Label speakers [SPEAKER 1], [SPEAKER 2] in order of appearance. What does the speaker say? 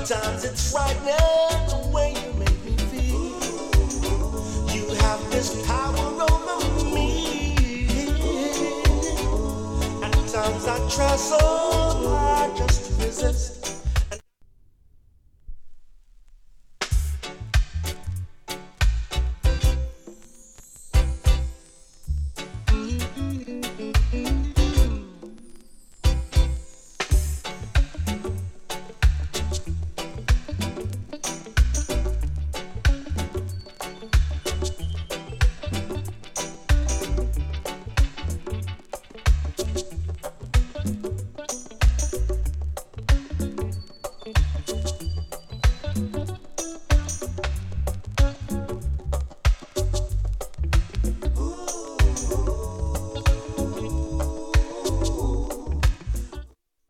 [SPEAKER 1] Sometimes it's frightening the way you make me feel. You have this power over me. At times I try so hard just to resist.